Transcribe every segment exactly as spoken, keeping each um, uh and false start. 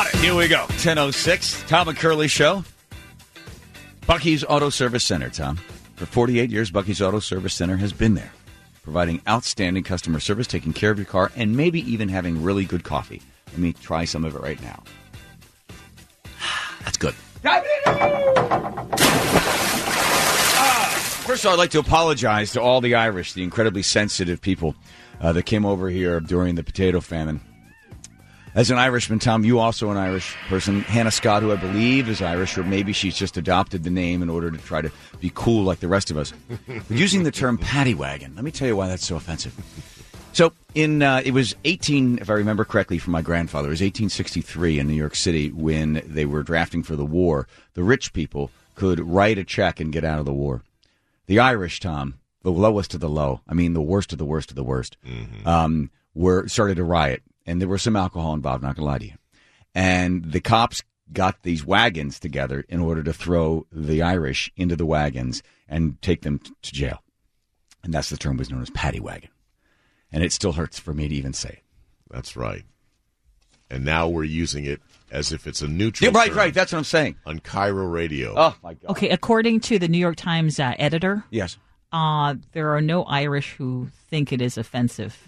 Got it. Here we go. ten oh six, Tom and Curly Show. Bucky's Auto Service Center, Tom. For forty-eight years, Bucky's Auto Service Center has been there, providing outstanding customer service, taking care of your car, and maybe even having really good coffee. Let me try some of it right now. That's good. First of all, I'd like to apologize to all the Irish, the incredibly sensitive people uh, that came over here during the potato famine. As an Irishman, Tom, you also an Irish person. Hannah Scott, who I believe is Irish, or maybe she's just adopted the name in order to try to be cool like the rest of us. But using the term paddy wagon, let me tell you why that's so offensive. So in uh, it was eighteen, if I remember correctly, from my grandfather. It was eighteen sixty-three in New York City when they were drafting for the war. The rich people could write a check and get out of the war. The Irish, Tom, the lowest of the low, I mean the worst of the worst of the worst, mm-hmm. um, were started to riot. And there was some alcohol involved, not going to lie to you. And the cops got these wagons together in order to throw the Irish into the wagons and take them t- to jail. And that's the term was known as paddy wagon. And it still hurts for me to even say it. That's right. And now we're using it as if it's a neutral yeah, right, term right. That's what I'm saying. On Cairo Radio. Oh, my God. Okay, according to the New York Times uh, editor, yes, uh, there are no Irish who think it is offensive.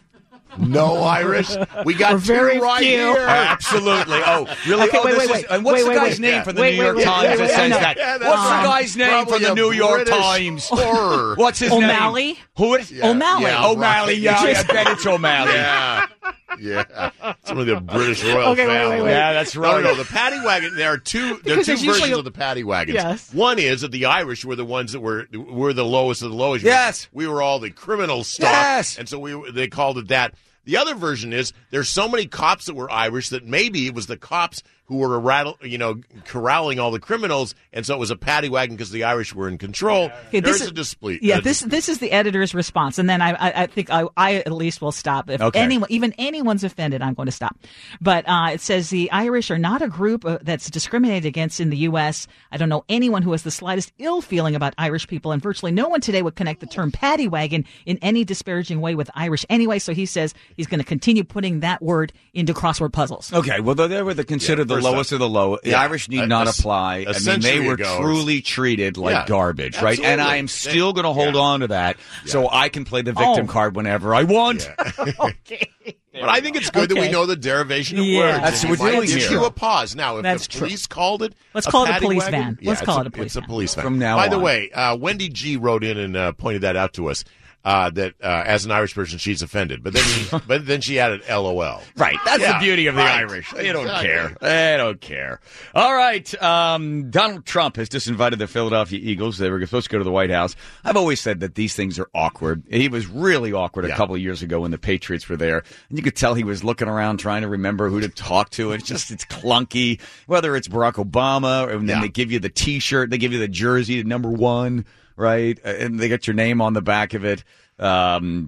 No Irish? We got We're very two right few. here. Absolutely. Oh, really? Okay, oh, wait, this wait, is, wait. and what's Wait, the wait, guy's wait. name Yeah. from the Wait, New wait, York wait, Times wait, that wait, says no. that? Yeah, that's What's right. the guy's name Probably from the a New York British Times? Horror. What's his O'Malley? name? Who is Yeah. O'Malley? Yeah, O'Malley, right. yeah, I bet it's O'Malley. Yeah. Yeah. Some of the British royal Okay, wait, family. wait, wait. Yeah, that's right. No, no, no. The paddy wagon, there are two, there are Because two there's usually versions a- of the paddy wagons. Yes. One is that the Irish were the ones that were were the lowest of the lowest. Yes. We were all the criminal stock. Yes. And so we they called it that. The other version is there's so many cops that were Irish that maybe it was the cops who were rattle, you know, corralling all the criminals, and so it was a paddy wagon because the Irish were in control. Okay, There's this a display. Yeah, uh, this this is the editor's response, and then I I, I think I, I at least will stop if Okay. anyone, even anyone's offended, I'm going to stop. But uh, it says the Irish are not a group uh, that's discriminated against in the U S. I don't know anyone who has the slightest ill feeling about Irish people, and virtually no one today would connect the term paddy wagon in any disparaging way with Irish anyway. So he says he's going to continue putting that word into crossword puzzles. Okay, well, they were the, considered Yeah, the first lowest up. of the low. The Yeah. Irish need A- not a- apply. a I mean, they century were ago. truly treated like Yeah, garbage, right? And absolutely. I'm still going to hold Yeah. on to that so I can play the victim Oh. card whenever I want. Okay. But I think it's good that we Okay. know the derivation of Yeah. words. That's And what it we're might doing give here. you a pause. Now, if That's the true. police called it Let's a call it a paddy police wagon, van. yeah, Let's it's call it a police It's a van. police van. From now By the on. way, uh, Wendy G. wrote in and uh, pointed that out to us. Uh, that uh, as an Irish person, she's offended, but then she, but then she added "L O L." Right. That's Yeah, the beauty of the right. Irish. They don't Exactly. care. They don't care. All right. Um, Donald Trump has disinvited the Philadelphia Eagles. They were supposed to go to the White House. I've always said that these things are awkward. He was really awkward a Yeah. couple of years ago when the Patriots were there. And you could tell he was looking around trying to remember who to talk to. It's just, it's clunky. Whether it's Barack Obama, and then Yeah. they give you the T-shirt, they give you the jersey, the number one, right? And they got your name on the back of it. Um,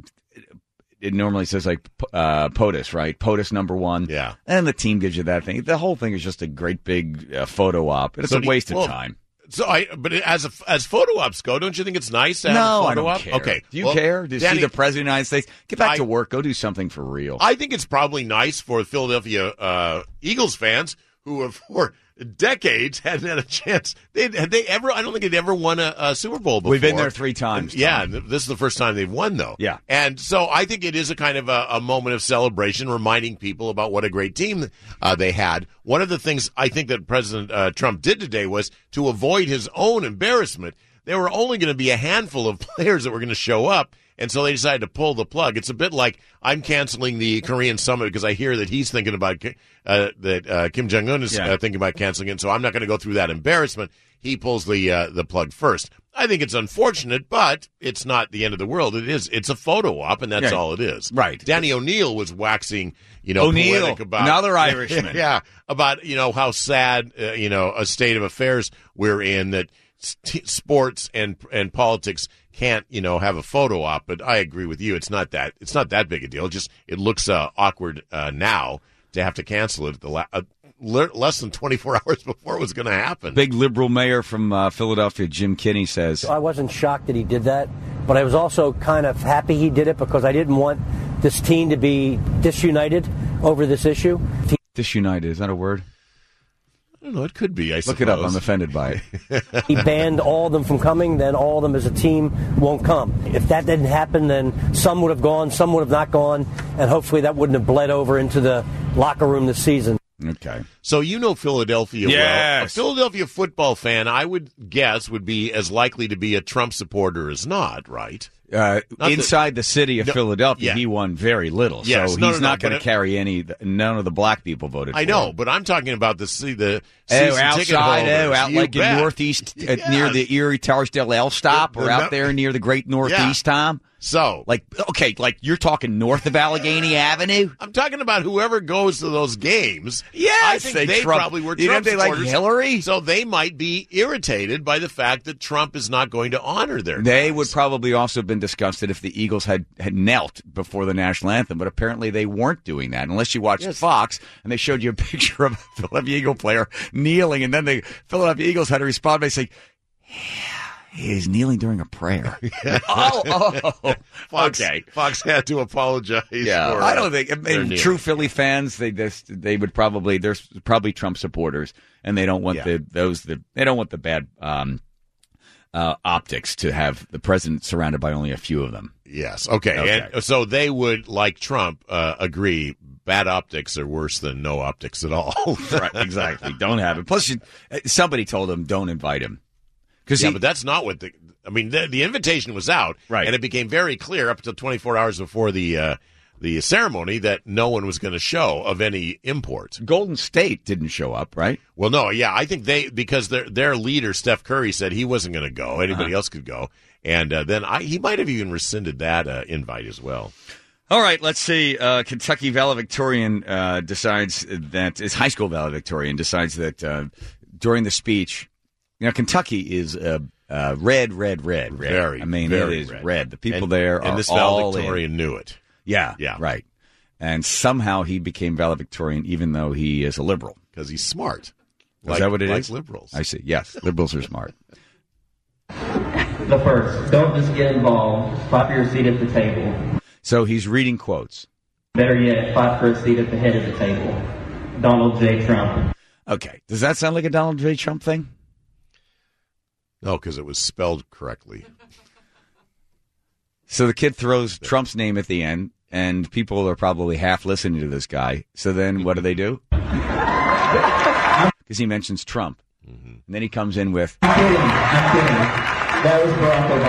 it normally says like uh, POTUS, right? POTUS number one. Yeah. And the team gives you that thing. The whole thing is just a great big uh, photo op. It's So a do you- waste well, of time. So I, but as a, as photo ops go, don't you think it's nice to have No, a I photo don't op? care. Okay, Do you well, care? Do you Danny, see the President of the United States? Get back I- to work. Go do something for real. I think it's probably nice for Philadelphia uh, Eagles fans who have for decades hadn't had a chance. They had they ever? I don't think they'd ever won a, a Super Bowl before. We've been there three times. And, yeah, Tom. th- this is the first time they've won, though. Yeah. And so I think it is a kind of a, a moment of celebration, reminding people about what a great team uh, they had. One of the things I think that President uh, Trump did today was to avoid his own embarrassment. There were only going to be a handful of players that were going to show up, and so they decided to pull the plug. It's a bit like I'm canceling the Korean summit because I hear that he's thinking about uh, that uh, Kim Jong Un is Yeah. uh, thinking about canceling it. So I'm not going to go through that embarrassment. He pulls the uh, the plug first. I think it's unfortunate, but it's not the end of the world. It is. It's a photo op, and that's Yeah. all it is. Right. Danny O'Neill was waxing, you know, O'Neill, poetic about another Irishman. yeah, about you know how sad, uh, you know, a state of affairs we're in that. St- sports and and politics can't you know have a photo op, but I agree with you. It's not that it's not that big a deal. It just it looks uh, awkward uh, now to have to cancel it at the la- uh, le- less than twenty-four hours before it was going to happen. Big liberal mayor from uh, Philadelphia, Jim Kinney, says, I wasn't shocked that he did that, but I was also kind of happy he did it because I didn't want this team to be disunited over this issue. disunited. Is that a word? I don't know. It could be, I suppose. Look it up. I'm offended by it. He banned all of them from coming, then all of them as a team won't come. If that didn't happen, then some would have gone, some would have not gone, and hopefully that wouldn't have bled over into the locker room this season. Okay. So you know Philadelphia yes. well. A Philadelphia football fan, I would guess, would be as likely to be a Trump supporter as not, right? Uh, Not inside the, the city of no, Philadelphia, yeah. he won very little. Yes, so no, he's no, no, not going to but, carry any. None of the black people voted I for know, him. but I'm talking about the see the Oh, season ticket outside, holders. oh, out You like bet. in Northeast, Yes. uh, near the Erie Tarsdale L stop, The- or the out no- there near the Great Northeast, Tom? So, Like, okay, like you're talking north of Allegheny Avenue? I'm talking about whoever goes to those games. Yes, I think they they, Trump- probably were you Trump think they like supporters. Hillary? So they might be irritated by the fact that Trump is not going to honor their They guys. would probably also have been disgusted if the Eagles had, had knelt before the national anthem, but apparently they weren't doing that, unless you watched Yes. Fox and they showed you a picture of a Philadelphia Eagle player kneeling, and then the Philadelphia Eagles had to respond by saying, yeah, he's kneeling during a prayer. oh, oh, oh. Fox, Okay. Fox had to apologize. Yeah, for, I uh, don't think I their mean, kneeling. true Philly fans. They just they would probably there's probably Trump supporters, and they don't want Yeah. the those the they don't want the bad um, uh, optics to have the president surrounded by only a few of them. Yes. Okay. Okay. And so they would, like Trump, uh, agree bad optics are worse than no optics at all. Right, exactly. Don't have it. Plus, you, somebody told him don't invite him because Yeah, but that's not what the. I mean, the, the invitation was out, Right. and it became very clear up until twenty-four hours before the uh, the ceremony that no one was going to show of any import. Golden State didn't show up, right? Well, no, yeah, I think they because their their leader Steph Curry said he wasn't going to go. Anybody Uh-huh. else could go, and uh, then I, he might have even rescinded that uh, invite as well. All right, let's see. Uh, Kentucky valedictorian uh, decides that is high school valedictorian decides that uh, during the speech, you know, Kentucky is uh, uh, red, red, red, red. Very, I mean, very it is red. red. The people and, there and are this all valedictorian in. knew it. Yeah, Yeah. right. And somehow he became valedictorian, even though he is a liberal. Because he's smart. Is that what it like is? liberals. I see. Yes, liberals are smart. The first, don't just get involved. Fight for your seat at the table. So he's reading quotes. Better yet, fight for a seat at the head of the table. Donald J. Trump. Okay, does that sound like a Donald J. Trump thing? No, because it was spelled correctly. So the kid throws Trump's name at the end, and people are probably half listening to this guy. So then what do they do? Because he mentions Trump. Mm-hmm. And then he comes in with, I'm kidding. I'm kidding. That was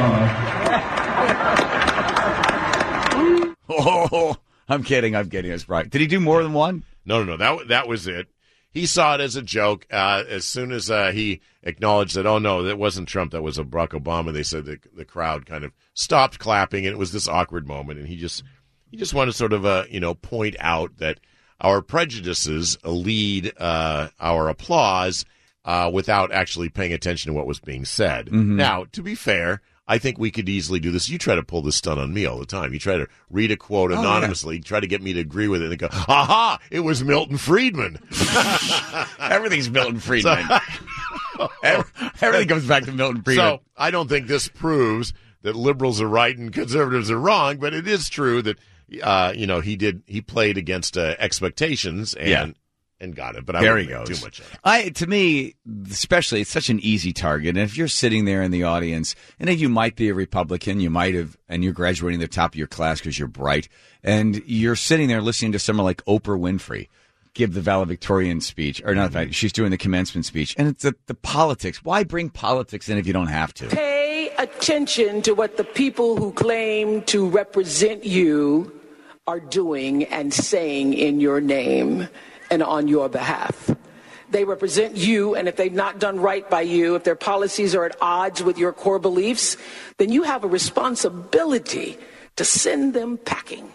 Barack Obama. oh, I'm kidding, I'm kidding. That's right. Did he do more than one? No, no, no. That that was it. He saw it as a joke. Uh, as soon as uh, he acknowledged that, oh no, that wasn't Trump, that was a Barack Obama. They said the the crowd kind of stopped clapping, and it was this awkward moment. And he just he just wanted to sort of uh, you know point out that our prejudices lead uh, our applause uh, without actually paying attention to what was being said. Mm-hmm. Now, to be fair, I think we could easily do this. You try to pull this stunt on me all the time. You try to read a quote yeah. anonymously, try to get me to agree with it, and go, aha, it was Milton Friedman. Everything's Milton Friedman. Everything comes back to Milton Friedman. So I don't think this proves that liberals are right and conservatives are wrong, but it is true that uh, you know he did he played against uh, expectations and Yeah. and got it. But I there wouldn't he make goes. too much of it. I, to me, especially, it's such an easy target. And if you're sitting there in the audience, and you might be a Republican, you might have, and you're graduating the top of your class because you're bright, and you're sitting there listening to someone like Oprah Winfrey give the valedictorian speech, or not, mm-hmm. she's doing the commencement speech, and it's the, the politics. Why bring politics in if you don't have to? Pay attention to what the people who claim to represent you are doing and saying in your name and on your behalf. They represent you, and if they've not done right by you, if their policies are at odds with your core beliefs, then you have a responsibility to send them packing.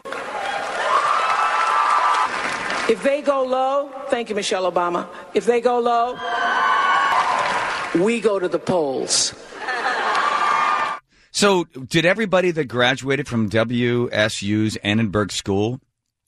If they go low, thank you, Michelle Obama. If they go low, we go to the polls. So, did everybody that graduated from W S U's Annenberg School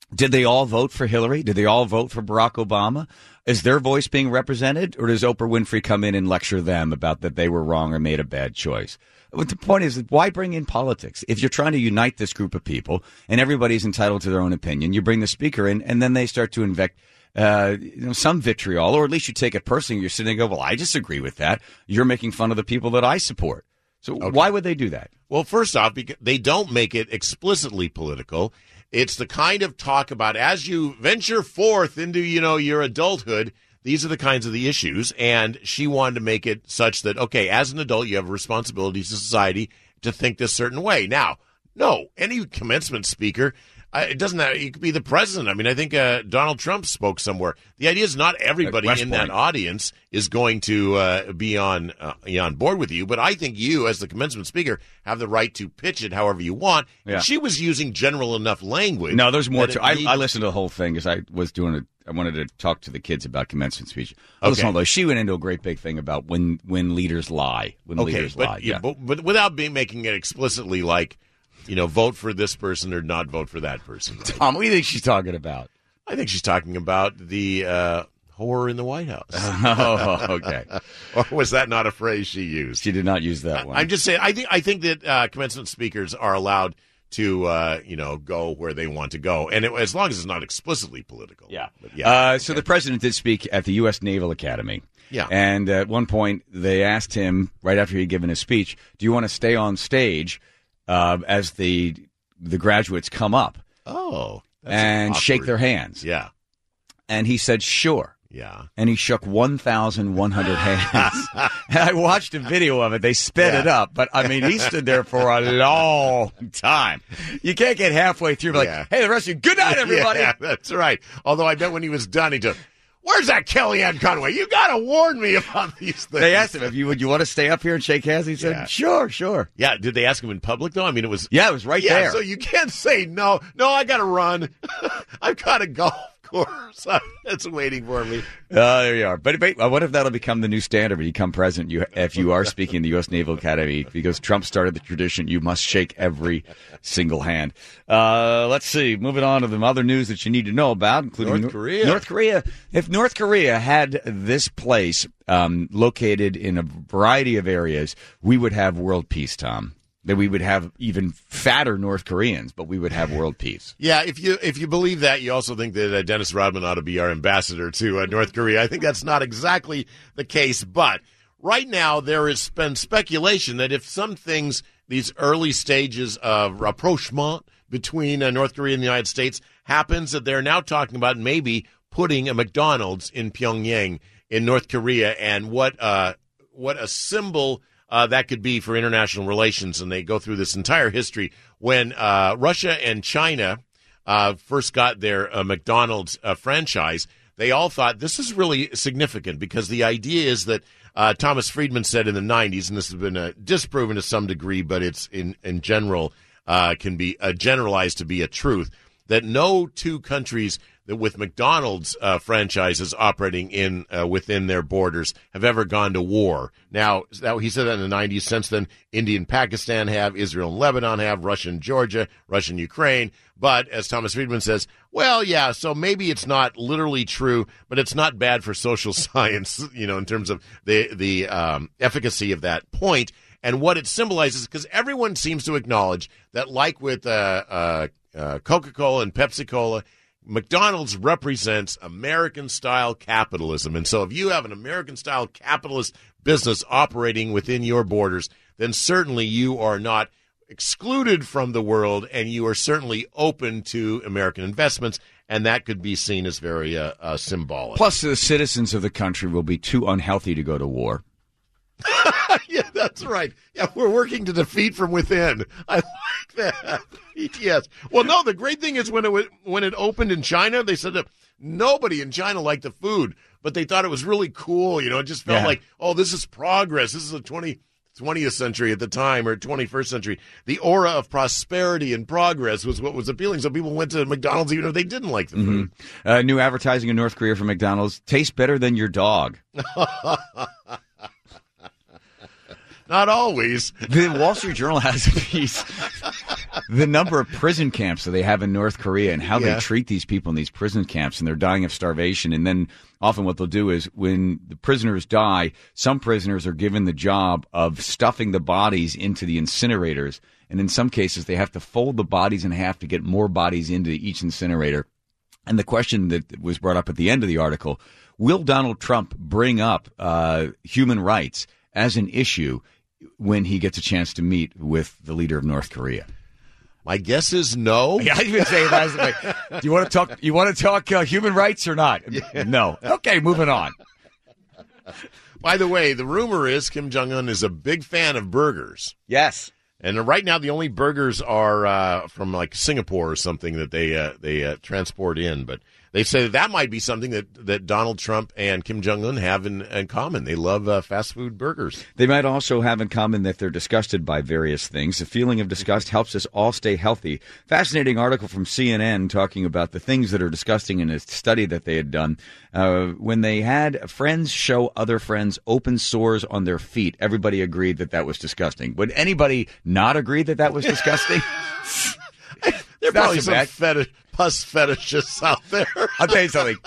Did they all vote for Hillary? Did they all vote for Barack Obama? Is their voice being represented, or does Oprah Winfrey come in and lecture them about that they were wrong or made a bad choice? But the point is, why bring in politics? If you're trying to unite this group of people and everybody's entitled to their own opinion, you bring the speaker in and then they start to invect uh, you know, some vitriol, or at least you take it personally. You're sitting and go, well, I disagree with that. You're making fun of the people that I support. So okay. Why would they do that? Well, first off, because they don't make it explicitly political. It's the kind of talk about as you venture forth into, you know, your adulthood, these are the kinds of the issues. And she wanted to make it such that, okay, as an adult, you have responsibilities to society to think this certain way. Now, no, any commencement speaker, uh, it doesn't have, you could be the president. I mean, I think uh, Donald Trump spoke somewhere. The idea is not everybody in that audience is going to uh, be on uh, on board with you, but I think you, as the commencement speaker, have the right to pitch it however you want. Yeah. And she was using general enough language. No, there's more to I, needs- I listened to the whole thing because I was doing it. I wanted to talk to the kids about commencement speech. Okay. Although she went into a great big thing about when, when leaders lie. When okay, leaders but, lie. yeah, Yeah. but, but without being making it explicitly like, you know, vote for this person or not vote for that person. Tom, what do you think she's talking about? I think she's talking about the uh, horror in the White House. Oh, okay. Or was that not a phrase she used? She did not use that one. I'm just saying. I think I think that uh, commencement speakers are allowed to, uh, you know, go where they want to go, and it, as long as it's not explicitly political. Yeah. But yeah. Uh, so the president did speak at the U S Naval Academy. Yeah. And at one point, they asked him right after he'd given his speech, "Do you want to stay on stage uh, as the the graduates come up Oh. That's and awkward. shake their hands?" Yeah. And he said, "Sure." Yeah. And he shook one thousand one hundred hands. And I watched a video of it. They sped Yeah. it up. But, I mean, he stood there for a long time. You can't get halfway through like, Yeah. hey, the rest of you, good night, everybody. Yeah, that's right. Although I bet when he was done, he just, where's that Kellyanne Conway? You got to warn me about these things. They asked him, if you, would you want to stay up here and shake hands? He said, Yeah. sure, sure. Yeah. Did they ask him in public, though? I mean, it was. Yeah, it was right yeah, there. So you can't say, no, no, I got to run. I've got to golf course. It's waiting for me. Uh, there you are. But, but what if that'll become the new standard when you become president? You, if you are speaking in the U S Naval Academy, because Trump started the tradition, you must shake every single hand. Uh, let's see. Moving on to the other news that you need to know about, including North Korea. North Korea. If North Korea had this place um, located in a variety of areas, we would have world peace, Tom. That we would have even fatter North Koreans, but we would have world peace. Yeah, if you if you believe that, you also think that uh, Dennis Rodman ought to be our ambassador to uh, North Korea. I think that's not exactly the case, but right now there has been speculation that if some things, these early stages of rapprochement between uh, North Korea and the United States happens, that they're now talking about maybe putting a McDonald's in Pyongyang in North Korea, and what uh, what a symbol Uh, that could be for international relations. And they go through this entire history. When uh, Russia and China uh, first got their uh, McDonald's uh, franchise, they all thought this is really significant because the idea is that uh, Thomas Friedman said in the nineties, and this has been uh, disproven to some degree, but it's in, in general uh, can be uh, generalized to be a truth, that no two countries that with McDonald's uh, franchises operating in uh, within their borders have ever gone to war. Now, that, he said that in the nineties. Since then, India and Pakistan have, Israel and Lebanon have, Russia and Georgia, Russia and Ukraine. But as Thomas Friedman says, well, yeah, so maybe it's not literally true, but it's not bad for social science, you know, in terms of the, the um, efficacy of that point. And what it symbolizes, because everyone seems to acknowledge that, like with uh, uh, uh, Coca-Cola and Pepsi-Cola, McDonald's represents American-style capitalism. And so if you have an American-style capitalist business operating within your borders, then certainly you are not excluded from the world, and you are certainly open to American investments, and that could be seen as very uh, uh, symbolic. Plus, the citizens of the country will be too unhealthy to go to war. Yeah, that's right. Yeah, we're working to defeat from within. I like that. Yes. Well, no, the great thing is when it was, when it opened in China, they said that nobody in China liked the food, but they thought it was really cool. You know, it just felt Yeah. like, oh, this is progress. This is the twentieth century at the time, or twenty-first century. The aura of prosperity and progress was what was appealing. So people went to McDonald's even if they didn't like the food. Mm-hmm. Uh, new advertising in North Korea for McDonald's. Tastes better than your dog. Not always. The Wall Street Journal has a piece the number of prison camps that they have in North Korea and how Yeah. they treat these people in these prison camps, and they're dying of starvation. And then often what they'll do is when the prisoners die, some prisoners are given the job of stuffing the bodies into the incinerators. And in some cases, they have to fold the bodies in half to get more bodies into each incinerator. And the question that was brought up at the end of the article, will Donald Trump bring up uh, human rights as an issue when he gets a chance to meet with the leader of North Korea? My guess is no. Yeah, I even say that. Like, do you want to talk? You want to talk uh, human rights or not? Yeah. No. Okay, moving on. By the way, the rumor is Kim Jong-un is a big fan of burgers. Yes. And right now, the only burgers are uh, from like Singapore or something that they uh, they uh, transport in. But they say that that might be something that, that Donald Trump and Kim Jong-un have in, in common. They love uh, fast food burgers. They might also have in common that they're disgusted by various things. The feeling of disgust helps us all stay healthy. Fascinating article from C N N talking about the things that are disgusting in a study that they had done. Uh, when they had friends show other friends open sores on their feet, everybody agreed that that was disgusting. Would anybody not agree that that was disgusting? There are Not probably so some bad. fetish, pus fetishists out there. I'll tell you something.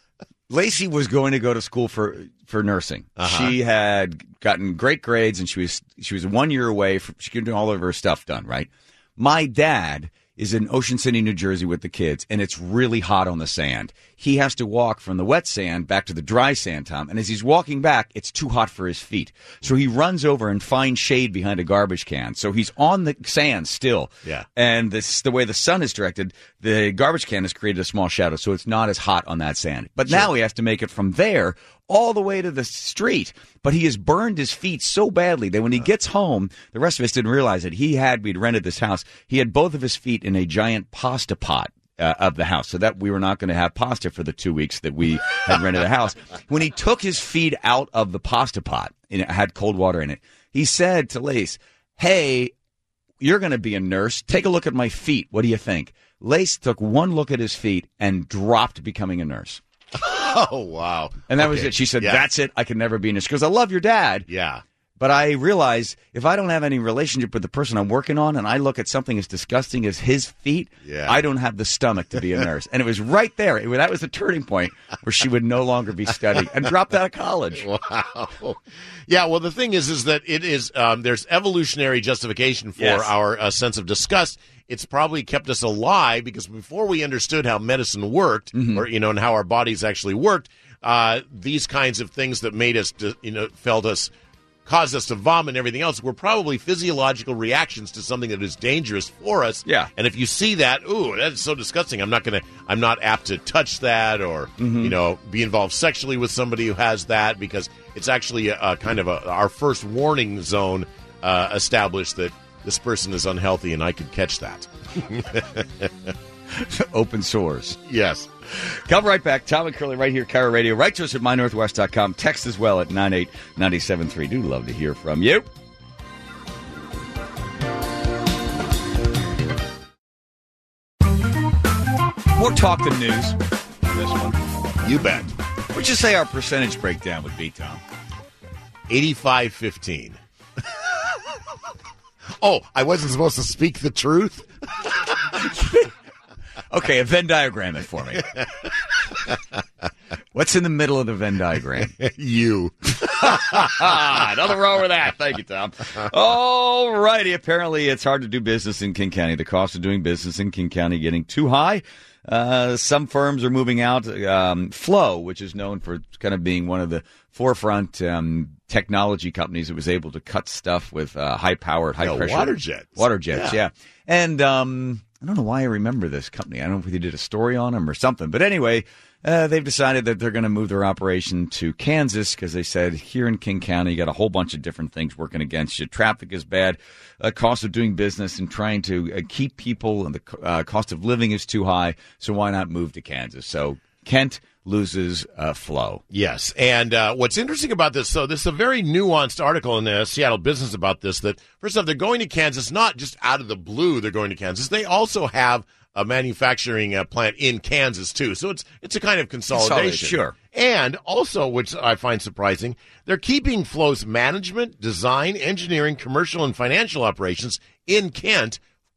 Lacey was going to go to school for for nursing. Uh-huh. She had gotten great grades, and she was she was one year away from she could do all of her stuff done. Right. My dad is in Ocean City, New Jersey, with the kids, and it's really hot on the sand. He has to walk from the wet sand back to the dry sand, Tom. And as he's walking back, it's too hot for his feet. So he runs over and finds shade behind a garbage can. So he's on the sand still. Yeah. And this, the way the sun is directed, the garbage can has created a small shadow, so it's not as hot on that sand. But Sure. now he has to make it from there all the way to the street. But he has burned his feet so badly that when he gets home, the rest of us didn't realize it. He had, we'd rented this house, he had both of his feet in a giant pasta pot. Uh, of the house, so that we were not going to have pasta for the two weeks that we had rented the house. When he took his feet out of the pasta pot, and it had cold water in it, he said to Lace, "Hey, you're going to be a nurse. Take a look at my feet. What do you think?" Lace took one look at his feet and dropped becoming a nurse. Oh, wow. And that was Okay. it. She said, Yeah. "That's it. I can never be a nurse." She goes, "I love your dad." Yeah. But I realize if I don't have any relationship with the person I'm working on and I look at something as disgusting as his feet, Yeah. I don't have the stomach to be a nurse. And it was right there. It, that was the turning point where she would no longer be studying and dropped out of college. Wow. Yeah, well, the thing is, is that it is, um, there's evolutionary justification for Yes. our uh, sense of disgust. It's probably kept us alive because before we understood how medicine worked, Mm-hmm. or, you know, and how our bodies actually worked, uh, these kinds of things that made us, you know, felt us, caused us to vomit and everything else were probably physiological reactions to something that is dangerous for us. Yeah. And if you see that, ooh, that's so disgusting. I'm not going to, I'm not apt to touch that or, you know, be involved sexually with somebody who has that because it's actually a, a kind of a, our first warning zone uh, established that this person is unhealthy and I could catch that. Open sores. Yes. Come right back. Tom and Curly right here, Kara Radio. Write to us at my northwest dot com. Text as well at nine eight nine seven three. Do love to hear from you. More talk than news. This one. You bet. What'd you say our percentage breakdown would be, Tom? eighty-five fifteen. Oh, I wasn't supposed to speak the truth? Okay, a Venn diagram it for me. What's in the middle of the Venn diagram? You. Ah, nothing wrong with that. Thank you, Tom. All righty. Apparently, it's hard to do business in King County. The cost of doing business in King County getting too high. Uh, some firms are moving out. Um, Flow, which is known for kind of being one of the forefront um, technology companies that was able to cut stuff with uh, high-powered, high-pressure water jets. Water jets, Yeah. yeah. And um, I don't know why I remember this company. I don't know if they did a story on them or something. But anyway, uh, they've decided that they're going to move their operation to Kansas because they said here in King County, you got a whole bunch of different things working against you. Traffic is bad. Uh, cost of doing business and trying to uh, keep people, and the uh, cost of living is too high. So why not move to Kansas? So Kent loses uh, Flow. Yes, and uh, what's interesting about this, so this is a very nuanced article in the Seattle Business about this, that first off, they're going to Kansas not just out of the blue, they're going to Kansas. They also have a manufacturing uh, plant in Kansas, too. So it's it's a kind of consolidation. Consolidate, sure. And also, which I find surprising, they're keeping Flow's management, design, engineering, commercial, and financial operations in Kent,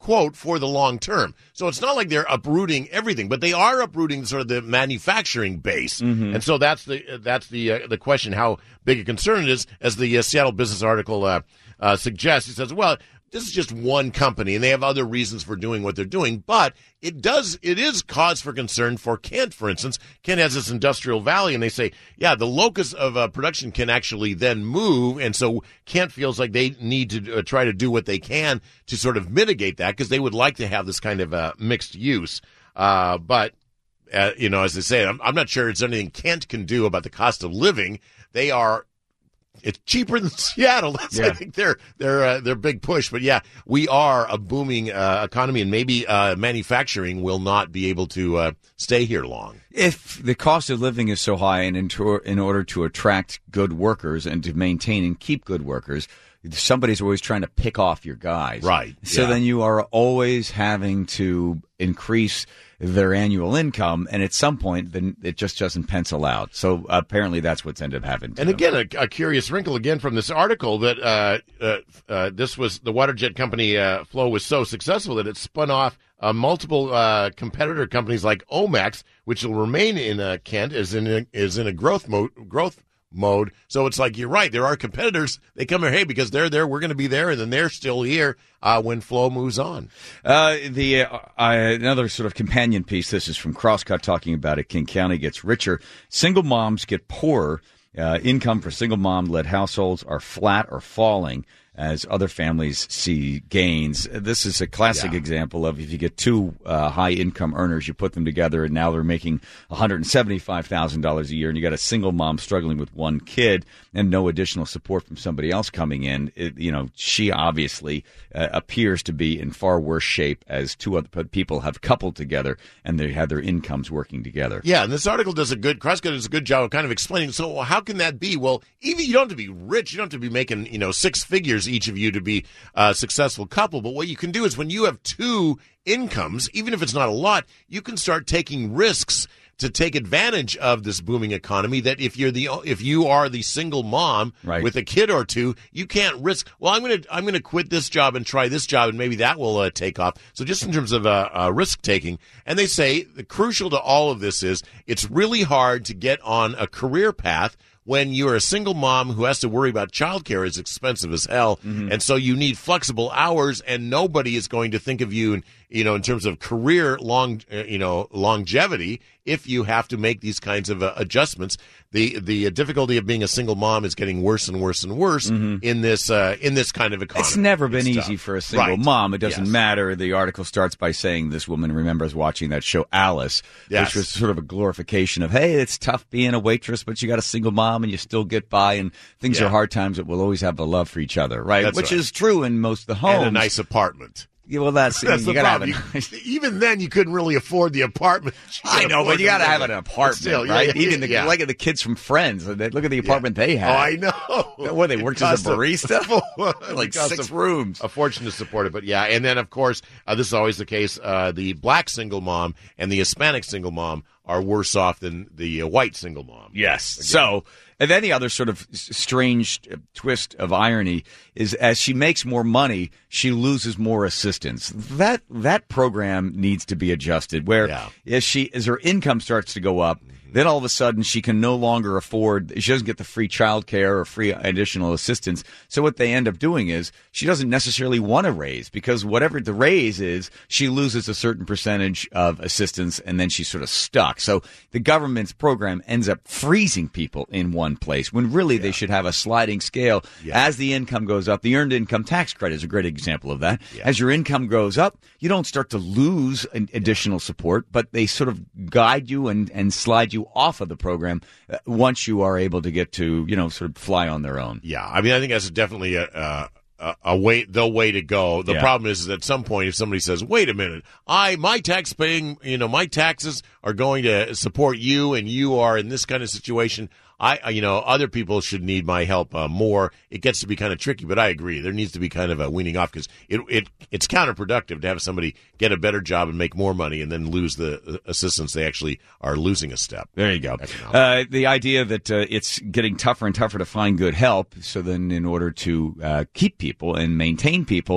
quote, for the long term. So it's not like they're uprooting everything, but they are uprooting sort of the manufacturing base. Mm-hmm. And so that's the that's the uh, the question, how big a concern it is. As the uh, Seattle Business article uh, uh, suggests, it says, well, this is just one company, and they have other reasons for doing what they're doing, but it does it is cause for concern for Kent, for instance. Kent has this industrial valley, and they say, yeah, the locus of uh, production can actually then move, and so Kent feels like they need to uh, try to do what they can to sort of mitigate that, because they would like to have this kind of uh, mixed use. Uh, but, uh, you know, as I say, I'm, I'm not sure it's anything Kent can do about the cost of living. They are... It's cheaper than Seattle. That's, yeah. I think, their their uh, their big push. But yeah, we are a booming uh, economy, and maybe uh, manufacturing will not be able to uh, stay here long. If the cost of living is so high, and in, to, in order to attract good workers and to maintain and keep good workers, somebody's always trying to pick off your guys. Right. So yeah. then you are always having to increase their annual income, and at some point, then it just doesn't pencil out. So apparently that's what's ended up happening. And again, a, a curious wrinkle again from this article that uh, uh, uh, this was the water jet company uh, Flow was so successful that it spun off uh, multiple uh, competitor companies like Omex, which will remain in uh, Kent, is in a, is in a growth mode. Growth. mode. So it's like, you're right, there are competitors. They come here, hey, because they're there, we're going to be there, and then they're still here uh, when Flow moves on. Uh, the uh, uh, another sort of companion piece, this is from Crosscut talking about it. King County gets richer. Single moms get poorer. Uh, income for single mom-led households are flat or falling as other families see gains. This is a classic yeah. example of if you get two uh, high-income earners, you put them together, and now they're making one hundred seventy-five thousand dollars a year, and you got a single mom struggling with one kid and no additional support from somebody else coming in. It, you know, she obviously uh, appears to be in far worse shape as two other people have coupled together and they have their incomes working together. Yeah, and this article does a good, Crosscut does a good job of kind of explaining, so how can that be? Well, even you don't have to be rich, you don't have to be making, you know, six figures each of you to be a successful couple. But what you can do is when you have two incomes, even if it's not a lot, you can start taking risks to take advantage of this booming economy. That if you're the if you are the single mom right. with a kid or two, you can't risk. Well, I'm gonna I'm gonna quit this job and try this job, and maybe that will uh, take off. So just in terms of uh, uh, risk taking, and they say the crucial to all of this is it's really hard to get on a career path when you're a single mom who has to worry about childcare is expensive as hell, mm-hmm. and so you need flexible hours, and nobody is going to think of you, in, you know, in terms of career long, uh, you know, longevity if you have to make these kinds of uh, adjustments. The the difficulty of being a single mom is getting worse and worse and worse mm-hmm. in this uh, in this kind of economy. It's never been it's easy tough. for a single right. mom. It doesn't yes. matter. The article starts by saying this woman remembers watching that show Alice, yes. which was sort of a glorification of, hey, it's tough being a waitress, but you got a single mom and you still get by, and things yeah. are hard times, but we'll always have a love for each other, right? That's which right. is true in most of the homes. And a nice apartment. Yeah, well, that's, that's you the gotta problem. have a nice... Even then, you couldn't really afford the apartment. I know, but you got to have an apartment, still, right? Yeah, yeah, Even the, yeah. look at the kids from Friends. Look at the apartment yeah. they had. Oh, I know. What, they worked as a barista? A, like six rooms. A fortune to support it, but yeah. And then, of course, uh, this is always the case. Uh, the black single mom and the Hispanic single mom are worse off than the uh, white single mom. Yes. Again. So, and then the other sort of strange twist of irony is as she makes more money, she loses more assistance. That that program needs to be adjusted where yeah. as she as her income starts to go up, then all of a sudden she can no longer afford, she doesn't get the free child care or free additional assistance. So what they end up doing is she doesn't necessarily want a raise because whatever the raise is, she loses a certain percentage of assistance and then she's sort of stuck. So the government's program ends up freezing people in one place when really yeah. they should have a sliding scale. Yeah. As the income goes up, the earned income tax credit is a great example of that. Yeah. As your income goes up, you don't start to lose an additional support, but they sort of guide you and, and slide you off of the program uh, once you are able to get to, you know, sort of fly on their own. Yeah, I mean, I think that's definitely a, a, a, a way, the way to go. The yeah. problem is, is at some point, if somebody says, "Wait a minute, I my tax paying, you know, my taxes are going to support you, and you are in this kind of situation." I, you know, other people should need my help uh, more. It gets to be kind of tricky, but I agree. There needs to be kind of a weaning off because it, it it's counterproductive to have somebody get a better job and make more money and then lose the assistance. They actually are losing a step. There you go. Uh, the idea that uh, it's getting tougher and tougher to find good help. So then in order to uh, keep people and maintain people,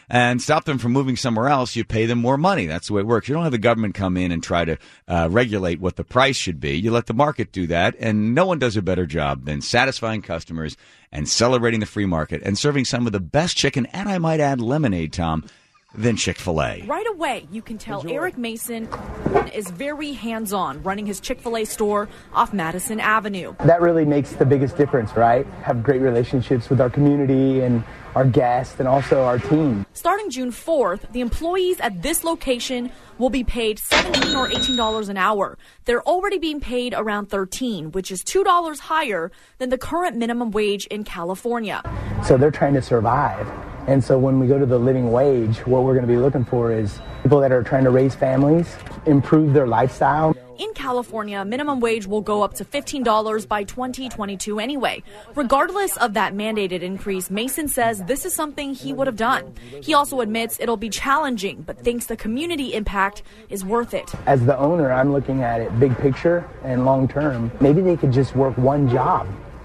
and stop them from moving somewhere else, you pay them more money. That's the way it works. You don't have the government come in and try to uh, regulate what the price should be. You let the market do that, and no one does a better job than satisfying customers and celebrating the free market and serving some of the best chicken, and I might add lemonade, Tom, than Chick-fil-A. Right away, you can tell Enjoy. Eric Mason is very hands-on running his Chick-fil-A store off Madison Avenue. That really makes the biggest difference, right? Have great relationships with our community and our guests and also our team. Starting June fourth, the employees at this location will be paid seventeen or eighteen dollars an hour. They're already being paid around thirteen, which is two dollars higher than the current minimum wage in California. So they're trying to survive. And so when we go to the living wage, what we're going to be looking for is people that are trying to raise families, improve their lifestyle. In California, minimum wage will go up to fifteen dollars by twenty twenty-two anyway. Regardless of that mandated increase, Mason says this is something he would have done. He also admits it'll be challenging, but thinks the community impact is worth it. As the owner, I'm looking at it big picture and long term. Maybe they could just work one job,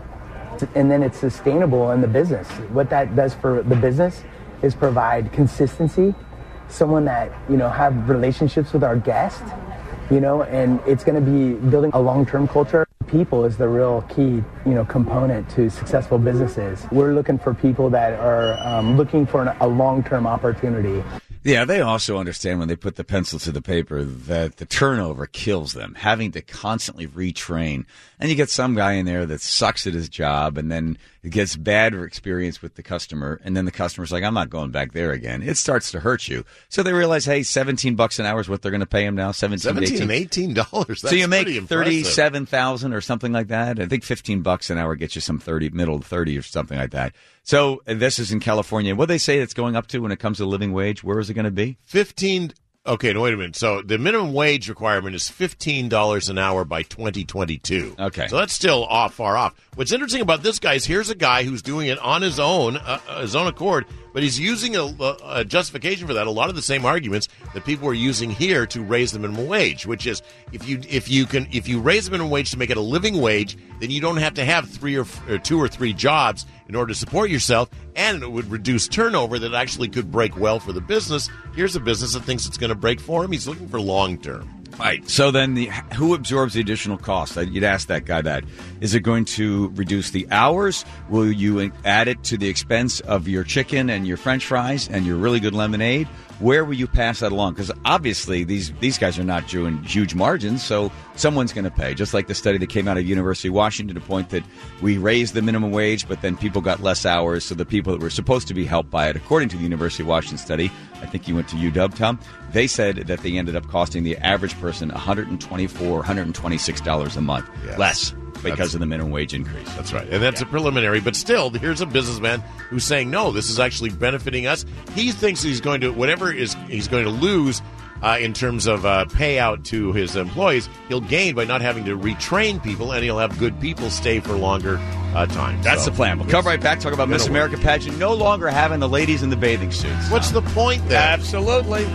and then it's sustainable in the business. What that does for the business is provide consistency, someone that, you know, have relationships with our guests, you know, and it's going to be building a long-term culture. People is the real key, you know, component to successful businesses. We're looking for people that are um, looking for an, a long-term opportunity. Yeah, they also understand when they put the pencil to the paper that the turnover kills them, having to constantly retrain. And you get some guy in there that sucks at his job, and then it gets bad experience with the customer, and then the customer's like, I'm not going back there again. It starts to hurt you. So they realize, hey, seventeen bucks an hour is what they're going to pay him now, seventeen, seventeen eighteen dollars. That's so you make pretty thirty-seven thousand or something like that. I think fifteen bucks an hour gets you some thirty, middle thirty or something like that. So this is in California. What do they say it's going up to when it comes to living wage? Where is it going to be? fifteen Okay, no, wait a minute. So the minimum wage requirement is fifteen dollars an hour by twenty twenty-two. Okay. So that's still off, far off. What's interesting about this guy is here's a guy who's doing it on his own, uh, his own accord, but he's using a, a justification for that. A lot of the same arguments that people are using here to raise the minimum wage, which is if you if you can if you raise the minimum wage to make it a living wage, then you don't have to have three or, or two or three jobs in order to support yourself, and it would reduce turnover that actually could break well for the business. Here's a business that thinks it's going to break for him. He's looking for long term. Right. So then the, who absorbs the additional cost? You'd ask that guy that. Is it going to reduce the hours? Will you add it to the expense of your chicken and your French fries and your really good lemonade? Where will you pass that along? Because obviously these these guys are not doing huge margins, so someone's going to pay. Just like the study that came out of University of Washington to the point that we raised the minimum wage, but then people got less hours, so the people that were supposed to be helped by it, according to the University of Washington study, I think you went to U W, Tom, they said that they ended up costing the average person one hundred twenty-four dollars, one hundred twenty-six dollars a month yes. less because that's, of the minimum wage increase. That's right. And that's yeah. a preliminary. But still, here's a businessman who's saying, no, this is actually benefiting us. He thinks he's going to, whatever is he's going to lose uh, in terms of uh, payout to his employees, he'll gain by not having to retrain people, and he'll have good people stay for longer uh, time. That's so, the plan. We'll come right back, talk about Miss America pageant no longer having the ladies in the bathing suits. What's the point then? Absolutely.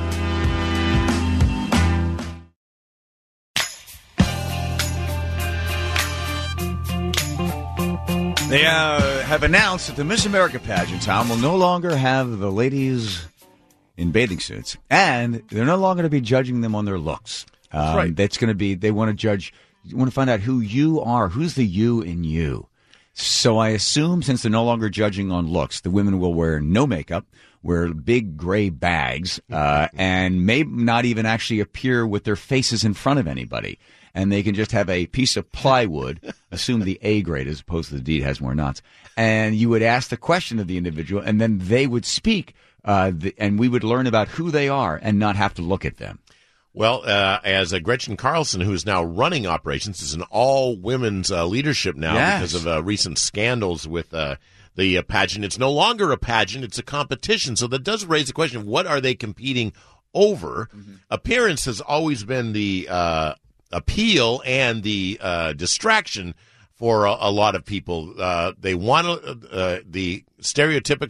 They uh, have announced that the Miss America pageant, Tom, will no longer have the ladies in bathing suits, and they're no longer going to be judging them on their looks. Um, That's right. That's going to be, they want to judge, you want to find out who you are, who's the you in you. So I assume since they're no longer judging on looks, the women will wear no makeup, wear big gray bags, uh, and may not even actually appear with their faces in front of anybody. And they can just have a piece of plywood, assume the A grade as opposed to the D has more knots. And you would ask the question of the individual, and then they would speak, uh, the, and we would learn about who they are and not have to look at them. Well, uh, as uh, Gretchen Carlson, who is now running operations, is an all-women's uh, leadership now yes. because of uh, recent scandals with uh, the uh, pageant. It's no longer a pageant, it's a competition. So that does raise the question of what are they competing over? Mm-hmm. Appearance has always been the uh, appeal and the uh, distraction for a, a lot of people. Uh, they want uh, the stereotypical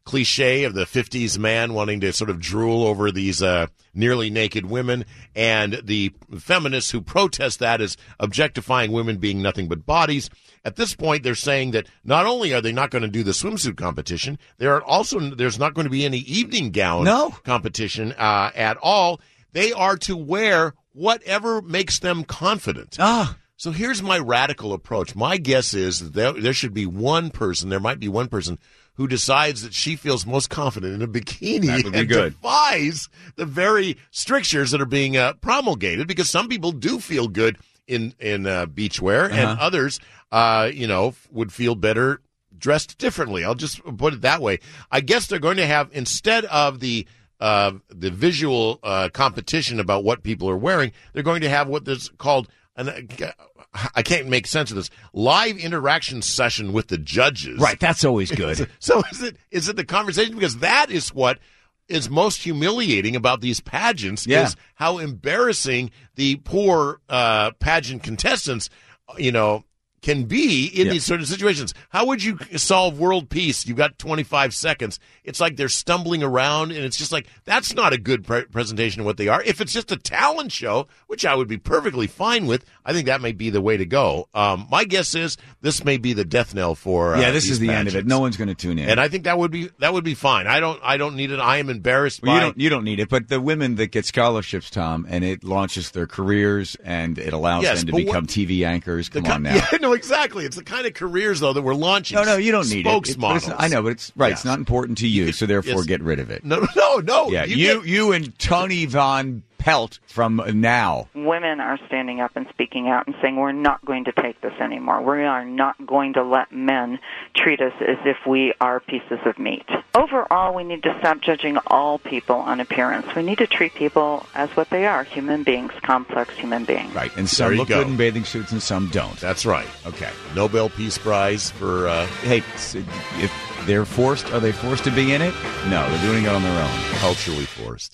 cliche of the fifties man wanting to sort of drool over these uh, nearly naked women, and the feminists who protest that as objectifying women being nothing but bodies. At this point, they're saying that not only are they not going to do the swimsuit competition, there are also there's not going to be any evening gown no. competition uh, at all. They are to wear whatever makes them confident. Ah. So here's my radical approach. My guess is that there, there should be one person, there might be one person who decides that she feels most confident in a bikini That would be and good. defies the very strictures that are being uh, promulgated, because some people do feel good in, in uh, beachwear, Uh-huh. and others, uh, you know, would feel better dressed differently. I'll just put it that way. I guess they're going to have, instead of the uh, the visual uh, competition about what people are wearing, they're going to have what is called, an, I can't make sense of this, live interaction session with the judges. Right, that's always good. So is it is it the conversation? Because that is what is most humiliating about these pageants, Yeah. is how embarrassing the poor uh, pageant contestants, you know, can be in Yeah. these sort of situations. How would you solve world peace? You've got twenty-five seconds. It's like they're stumbling around, and it's just like, that's not a good pre- presentation of what they are. If it's just a talent show, which I would be perfectly fine with, I think that may be the way to go. Um, my guess is this may be the death knell for uh, yeah, this these is the end of it. pageants. No one's going to tune in. And I think that would be that would be fine. I don't I don't need it. I am embarrassed Well, by you don't you don't need it, but the women that get scholarships, Tom, and it launches their careers and it allows Yes, them to but what- become T V anchors. the Come ki- on now. Yeah, no, exactly. It's the kind of careers though that we're launching. No, no, you don't need it. It- but Spokesmodels. it's- I know, but it's right. Yes. It's not important to you, so therefore Yes. get rid of it. No, no, no. Yeah, you you, you, get- and Tony Von Pelt from Now. Women are standing up and speaking out and saying, we're not going to take this anymore. We are not going to let men treat us as if we are pieces of meat. Overall, we need to stop judging all people on appearance. We need to treat people as what they are, human beings, complex human beings. Right, and There some you look go. good in bathing suits and some don't. That's right. Okay. Nobel Peace Prize for. Uh, Hey, s- if they're forced, are they forced to be in it? No, they're doing it on their own. culturally forced.